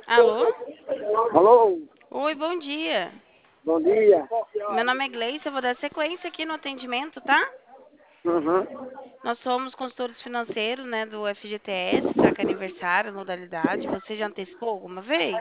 Alô? Alô, Oi, bom dia. bom dia. Meu nome é Gleice, eu vou dar sequência aqui no atendimento, tá? Uhum. Nós somos consultores financeiros, né, do FGTS, saca aniversário, modalidade. Você já antecipou alguma vez?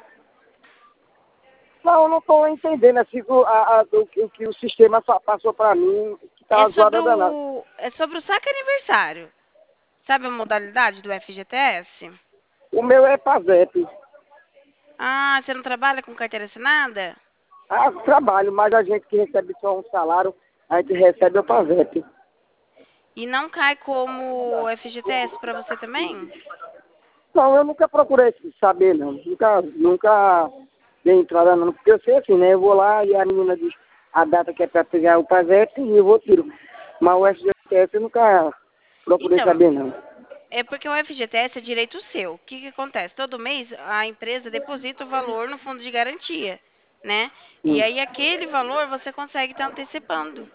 Não, eu não estou entendendo assim, o que o sistema passou para mim, que É tá sobre zoada danada. o saca aniversário. Sabe a modalidade do FGTS? O meu é PASEP. Ah, você não trabalha com carteira assinada? Ah, trabalho, mas a gente que recebe só um salário, a gente recebe o PASEP. E não cai como FGTS para você também? Não, eu nunca procurei saber, não. Nunca dei entrada, não. Porque eu sei assim, né? Eu vou lá e a menina diz a data que é para pegar o PASEP e eu vou tiro. Mas o FGTS eu nunca procurei Então, saber, não. é porque o FGTS é direito seu. O que que acontece? Todo mês a empresa deposita o valor no fundo de garantia, né? E Hum. aí aquele valor você consegue estar antecipando.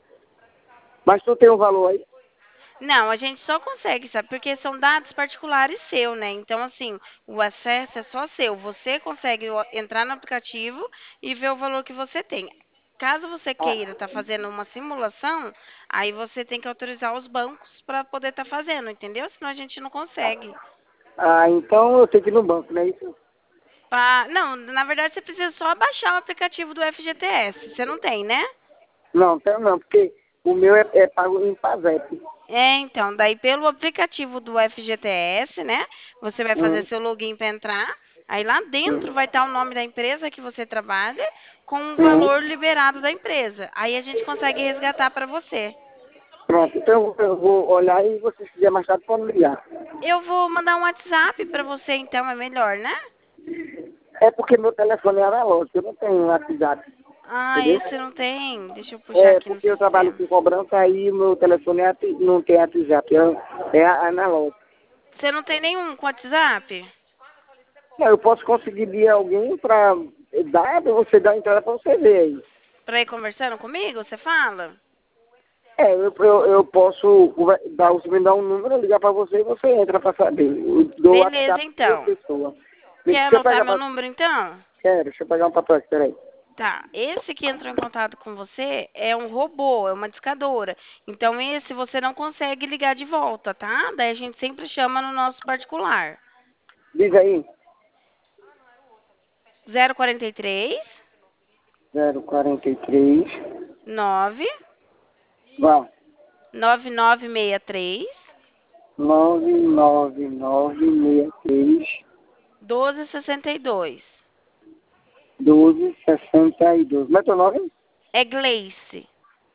Mas tu tem um valor aí? Não, a gente só consegue, sabe? Porque são dados particulares seu, né? Então, assim, o acesso é só seu. Você consegue entrar no aplicativo e ver o valor que você tem. Caso você queira estar fazendo uma simulação, aí você tem que autorizar os bancos para poder estar fazendo, entendeu? Senão a gente não consegue. Ah, então eu tenho que ir no banco, não é isso? Não, na verdade você precisa só baixar o aplicativo do FGTS. Você não tem, né? Não, tenho não, porque o meu é pago em PASEP. É, então, daí pelo aplicativo do FGTS, né? Você vai fazer Hum, seu login para entrar. Aí lá dentro hum, vai estar o nome da empresa que você trabalha com o hum. valor liberado da empresa. Aí a gente consegue resgatar para você. Pronto, então eu vou olhar e você, se quiser mais tarde, pode me ligar. Eu vou mandar um WhatsApp para você, então é melhor, né? É porque meu telefone é analógico, eu não tenho WhatsApp, Ah, entendeu? esse não tem. Deixa eu puxar É aqui no porque eu trabalho sistema. com cobrança, aí meu telefone não tem WhatsApp, é analógico. Você não tem nenhum com WhatsApp? Não, eu posso conseguir de alguém para dar, você dar a entrada para você ver aí. Para ir conversando comigo, você fala? É, eu posso dar, você me dá um número, ligar para você e você entra para saber. Eu dou o Beleza, WhatsApp da então. pessoa. Quer Deixa eu anotar pegar meu para. número, então? Quero, deixa eu pegar um papel aqui, peraí. Tá, esse que entrou em contato com você é um robô, é uma discadora. Então esse você não consegue ligar de volta, tá? Daí a gente sempre chama no nosso particular. Diz aí. 043 043. 9 Vá. 9963 99963 1262. 1262. Como é teu nome? É Gleice.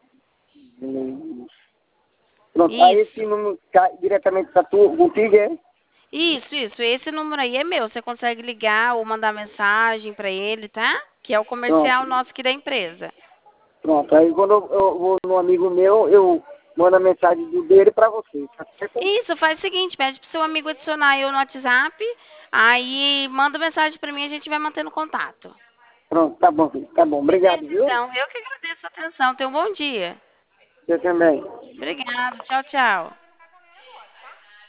Pronto, aí esse Isso. número cai diretamente para tu, contigo, é? Isso. Esse número aí é meu. Você consegue ligar ou mandar mensagem pra ele, tá? Que é o Pronto, comercial nosso aqui da empresa. pronto. Aí quando eu vou no amigo meu, eu mando a mensagem dele para você, tá certo? Isso, faz o seguinte, pede pro seu amigo adicionar eu no WhatsApp, aí manda mensagem pra mim e a gente vai mantendo contato. Pronto, tá bom, filho. Tá bom. Obrigado, Beleza, viu? então. Eu que agradeço a atenção. Tenha um bom dia. Você também. Obrigada. Tchau, tchau.